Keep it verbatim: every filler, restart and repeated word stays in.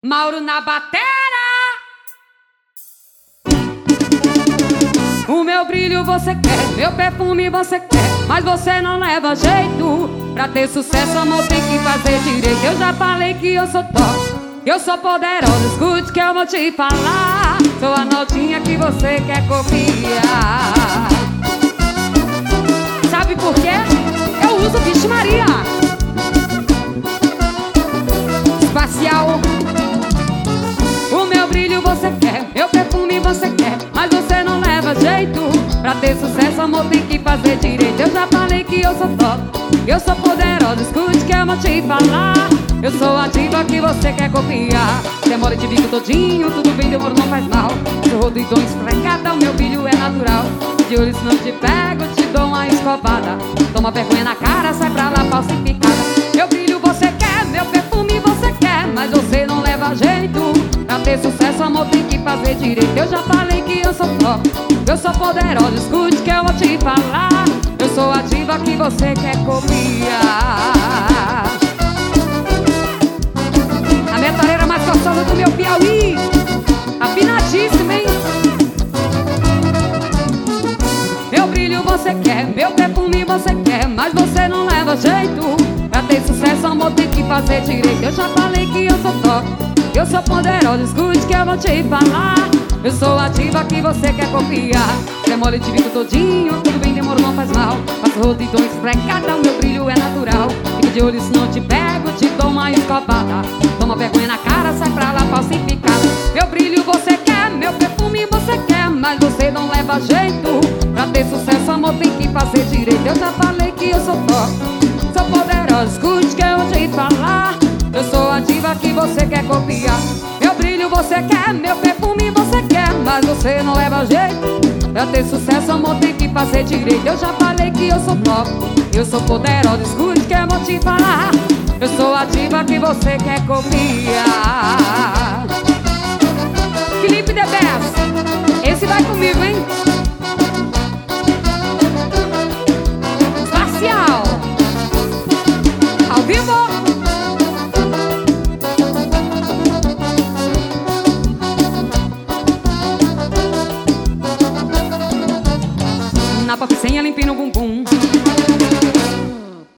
Mauro na batera. O meu brilho você quer, meu perfume você quer, mas você não leva jeito. Pra ter sucesso, amor, tem que fazer direito. Eu já falei que eu sou top, que eu sou poderosa. Escute que eu vou te falar. Sou a notinha que você quer copiar. Sabe por quê? Eu uso Vixe Maria Espacial. O meu brilho você quer, meu perfume você quer, mas você não leva jeito. Pra ter sucesso, amor, tem que fazer direito. Eu já falei que eu sou top, que eu sou poderosa. Escute que eu vou te falar. Eu sou a diva que você quer copiar. Demora de bico todinho, tudo bem, demora, não faz mal. Seu rodo e dom esfregada, o meu brilho é natural. De olho se não te pego, te dou uma escovada. Toma vergonha na cara, sai pra lá falsificada. Meu brilho você quer, meu perfume você quer, mas você não leva jeito. Pra ter sucesso, amor, tem que fazer direito. Eu já falei que eu sou top, eu sou poderosa. Escute que eu vou te falar. Eu sou a diva que você quer copiar. A metareira mais gostosa do meu Piauí, afinadíssima, hein? Meu brilho você quer, meu perfume você quer, mas você não leva jeito. Pra ter sucesso, amor, tem que fazer direito. Eu já falei que eu sou top, eu sou poderosa. Escute que eu vou te falar. Eu sou a diva que você quer copiar. Demole de bico todinho, tudo bem, demorou, não faz mal. Faço rodo e dom esfregada, o meu brilho é natural. Fica de olho se não te pego, te dou uma escovada. Toma vergonha na cara, sai pra lá falsificada. Meu brilho você quer, meu perfume você quer, mas você não leva jeito. Pra ter sucesso, amor, tem que fazer direito. Eu já falei que eu sou top, sou poderosa. Escute que eu vou te falar. Eu sou a diva que você quer copiar. Meu brilho você quer, meu perfume você quer, mas você não leva jeito. Pra ter sucesso, amor, tem que fazer direito. Eu já falei que eu sou top, eu sou poderosa. Escute que eu vou te falar. Eu sou a diva que você quer copiar. Felipe The Best, esse vai comigo, hein?